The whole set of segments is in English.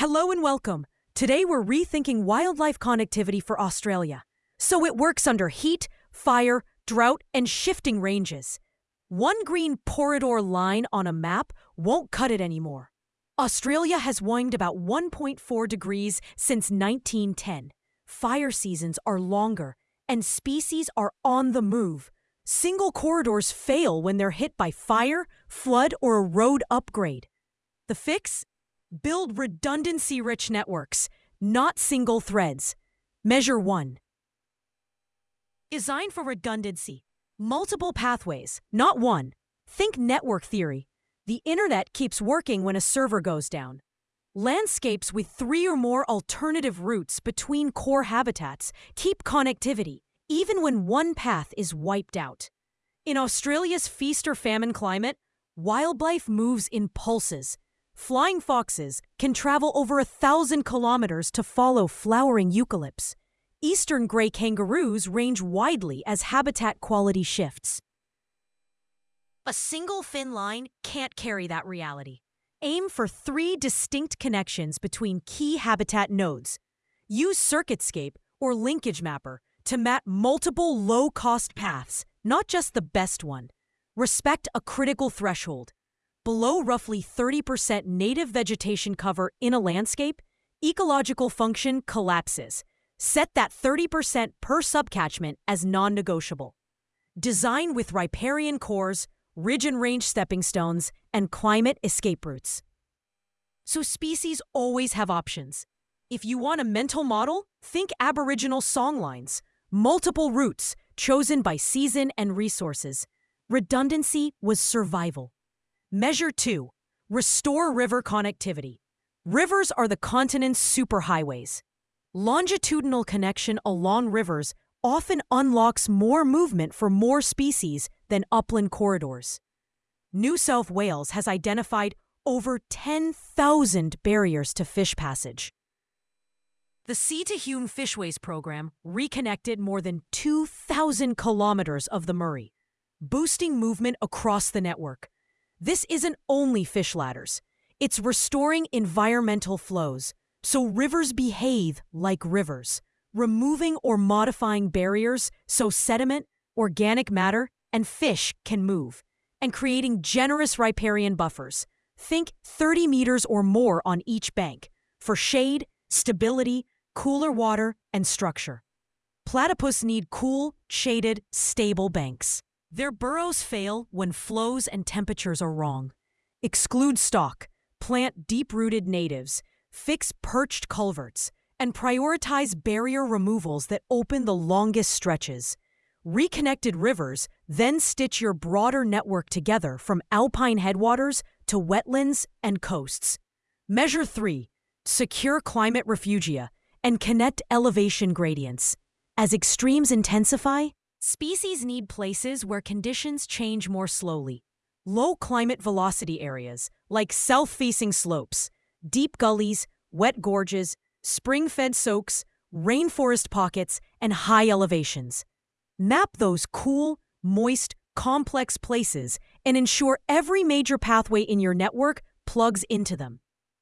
Hello and welcome. Today we're rethinking wildlife connectivity for Australia. So it works under heat, fire, drought, and shifting ranges. One green corridor line on a map won't cut it anymore. Australia has warmed about 1.4 degrees since 1910. Fire seasons are longer, and species are on the move. Single corridors fail when they're hit by fire, flood, or a road upgrade. The fix? Build redundancy-rich networks, not single threads. Measure 1. Design for redundancy. Multiple pathways, not one. Think network theory. The internet keeps working when a server goes down. Landscapes with 3 or more alternative routes between core habitats keep connectivity, even when one path is wiped out. In Australia's feast or famine climate, wildlife moves in pulses. Flying foxes can travel over 1,000 kilometers to follow flowering eucalypts. Eastern grey kangaroos range widely as habitat quality shifts. A single fin line can't carry that reality. Aim for 3 distinct connections between key habitat nodes. Use CircuitScape or Linkage Mapper to map multiple low-cost paths, not just the best one. Respect a critical threshold. Below roughly 30% native vegetation cover in a landscape, ecological function collapses. Set that 30% per subcatchment as non-negotiable. Design with riparian cores, ridge and range stepping stones, and climate escape routes. So species always have options. If you want a mental model, think Aboriginal songlines. Multiple routes, chosen by season and resources. Redundancy was survival. Measure 2. Restore river connectivity. Rivers are the continent's superhighways. Longitudinal connection along rivers often unlocks more movement for more species than upland corridors. New South Wales has identified over 10,000 barriers to fish passage. The Sea to Hume Fishways program reconnected more than 2,000 kilometers of the Murray, boosting movement across the network. This isn't only fish ladders. It's restoring environmental flows, so rivers behave like rivers, removing or modifying barriers so sediment, organic matter, and fish can move, and creating generous riparian buffers. Think 30 meters or more on each bank, for shade, stability, cooler water, and structure. Platypus need cool, shaded, stable banks. Their burrows fail when flows and temperatures are wrong. Exclude stock, plant deep-rooted natives, fix perched culverts, and prioritize barrier removals that open the longest stretches. Reconnected rivers then stitch your broader network together from alpine headwaters to wetlands and coasts. Measure 3. Secure climate refugia and connect elevation gradients. As extremes intensify, species need places where conditions change more slowly. Low climate velocity areas, like south-facing slopes, deep gullies, wet gorges, spring-fed soaks, rainforest pockets, and high elevations. Map those cool, moist, complex places and ensure every major pathway in your network plugs into them.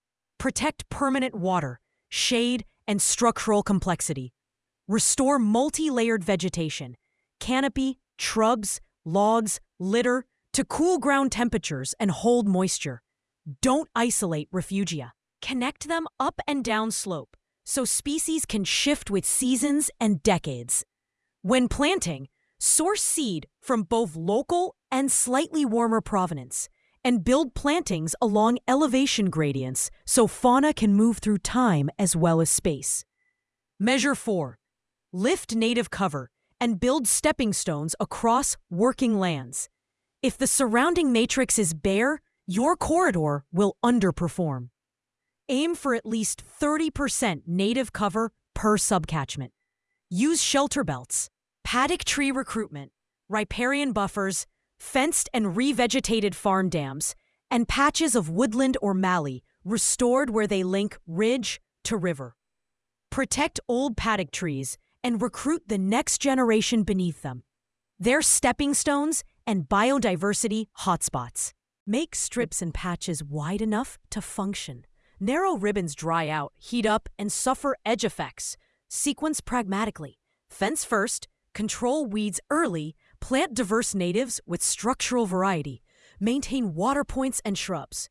Protect permanent water, shade, and structural complexity. Restore multi-layered vegetation, canopy, shrubs, logs, litter, to cool ground temperatures and hold moisture. Don't isolate refugia. Connect them up and down slope so species can shift with seasons and decades. When planting, source seed from both local and slightly warmer provenance, and build plantings along elevation gradients so fauna can move through time as well as space. Measure 4. Lift native cover and build stepping stones across working lands. If the surrounding matrix is bare, your corridor will underperform. Aim for at least 30% native cover per subcatchment. Use shelter belts, paddock tree recruitment, riparian buffers, fenced and revegetated farm dams, and patches of woodland or mallee restored where they link ridge to river. Protect old paddock trees and recruit the next generation beneath them. They're stepping stones and biodiversity hotspots. Make strips and patches wide enough to function. Narrow ribbons dry out, heat up, and suffer edge effects. Sequence pragmatically. Fence first, control weeds early, plant diverse natives with structural variety, maintain water points and shrubs.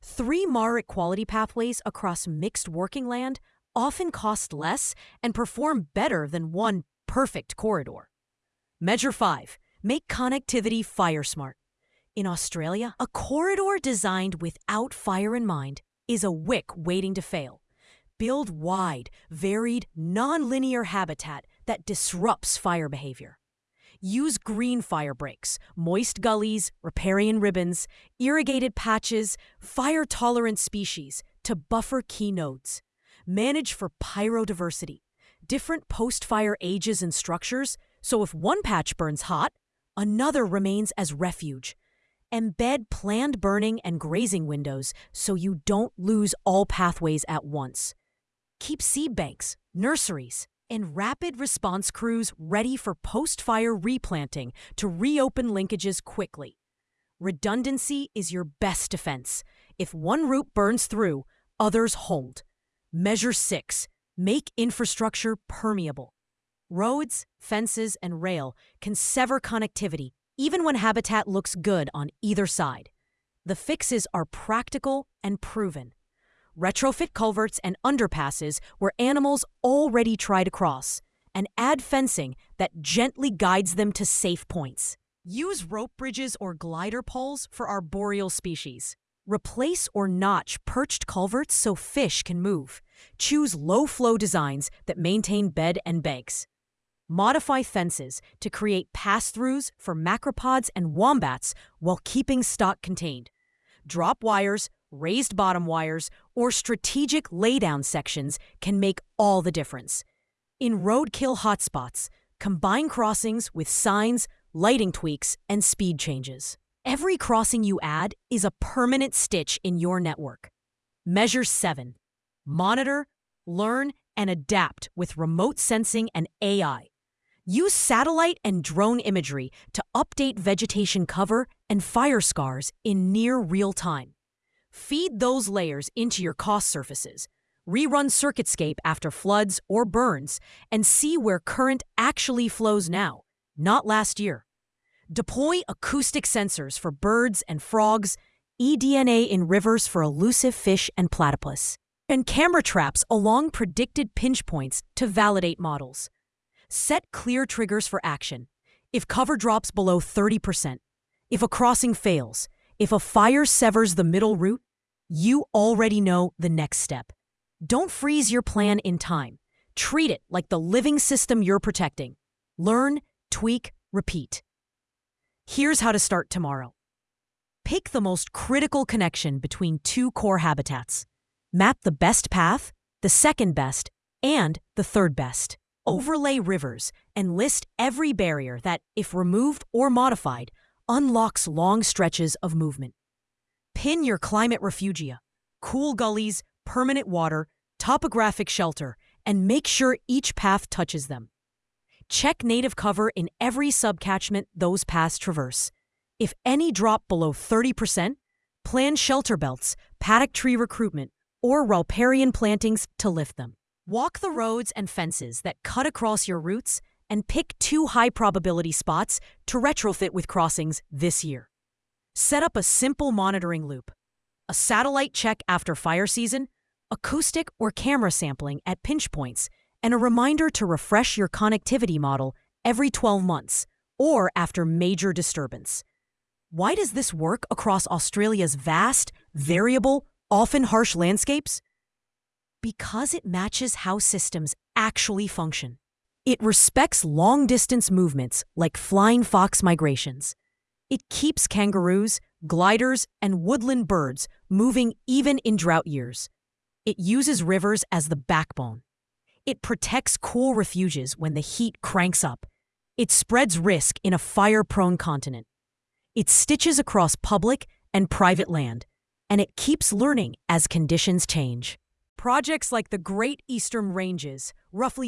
3 moderate quality pathways across mixed working land often cost less and perform better than one perfect corridor. Measure 5. Make connectivity fire smart. In Australia, a corridor designed without fire in mind is a wick waiting to fail. Build wide, varied, non-linear habitat that disrupts fire behavior. Use green fire breaks, moist gullies, riparian ribbons, irrigated patches, fire-tolerant species to buffer key nodes. Manage for pyrodiversity, different post-fire ages and structures, so if one patch burns hot, another remains as refuge. Embed planned burning and grazing windows so you don't lose all pathways at once. Keep seed banks, nurseries, and rapid response crews ready for post-fire replanting to reopen linkages quickly. Redundancy is your best defense. If one route burns through, others hold. Measure 6. Make infrastructure permeable. Roads, fences, and rail can sever connectivity even when habitat looks good on either side. The fixes are practical and proven. Retrofit culverts and underpasses where animals already try to cross, and add fencing that gently guides them to safe points. Use rope bridges or glider poles for arboreal species. Replace or notch perched culverts so fish can move. Choose low-flow designs that maintain bed and banks. Modify fences to create pass-throughs for macropods and wombats while keeping stock contained. Drop wires, raised bottom wires, or strategic laydown sections can make all the difference. In roadkill hotspots, combine crossings with signs, lighting tweaks, and speed changes. Every crossing you add is a permanent stitch in your network. Measure 7. Monitor, learn, and adapt with remote sensing and AI. Use satellite and drone imagery to update vegetation cover and fire scars in near real time. Feed those layers into your cost surfaces. Rerun CircuitScape after floods or burns and see where current actually flows now, not last year. Deploy acoustic sensors for birds and frogs, eDNA in rivers for elusive fish and platypus, and camera traps along predicted pinch points to validate models. Set clear triggers for action. If cover drops below 30%, if a crossing fails, if a fire severs the middle route, you already know the next step. Don't freeze your plan in time. Treat it like the living system you're protecting. Learn, tweak, repeat. Here's how to start tomorrow. Pick the most critical connection between 2 core habitats. Map the best path, the second best, and the third best. Overlay rivers and list every barrier that, if removed or modified, unlocks long stretches of movement. Pin your climate refugia, cool gullies, permanent water, topographic shelter, and make sure each path touches them. Check native cover in every subcatchment those paths traverse. If any drop below 30%, plan shelter belts, paddock tree recruitment, or riparian plantings to lift them. Walk the roads and fences that cut across your routes and pick 2 high-probability spots to retrofit with crossings this year. Set up a simple monitoring loop. A satellite check after fire season, acoustic or camera sampling at pinch points, and a reminder to refresh your connectivity model every 12 months or after major disturbance. Why does this work across Australia's vast, variable, often harsh landscapes? Because it matches how systems actually function. It respects long-distance movements like flying fox migrations. It keeps kangaroos, gliders, and woodland birds moving even in drought years. It uses rivers as the backbone. It protects cool refuges when the heat cranks up. It spreads risk in a fire-prone continent. It stitches across public and private land, and it keeps learning as conditions change. Projects like the Great Eastern Ranges, roughly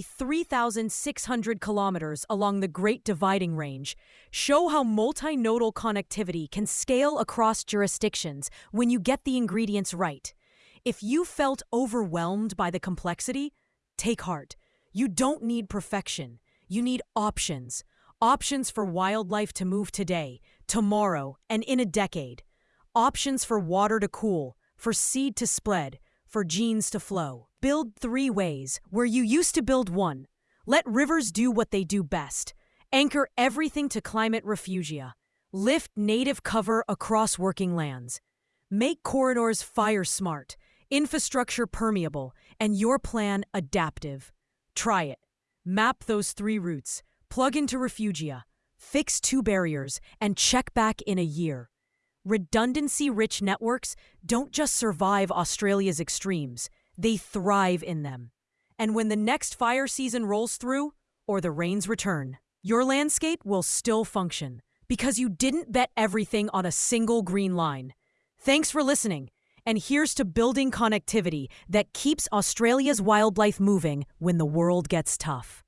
3,600 kilometers along the Great Dividing Range, show how multinodal connectivity can scale across jurisdictions when you get the ingredients right. If you felt overwhelmed by the complexity, take heart. You don't need perfection. You need options. Options for wildlife to move today, tomorrow, and in a decade. Options for water to cool, for seed to spread, for genes to flow. Build 3 ways where you used to build 1. Let rivers do what they do best. Anchor everything to climate refugia. Lift native cover across working lands. Make corridors fire smart, infrastructure permeable, and your plan adaptive. Try it. Map those 3 routes. Plug into refugia. Fix 2 barriers and check back in a year. Redundancy-rich networks don't just survive Australia's extremes, they thrive in them. And when the next fire season rolls through, or the rains return, your landscape will still function, because you didn't bet everything on a single green line. Thanks for listening, and here's to building connectivity that keeps Australia's wildlife moving when the world gets tough.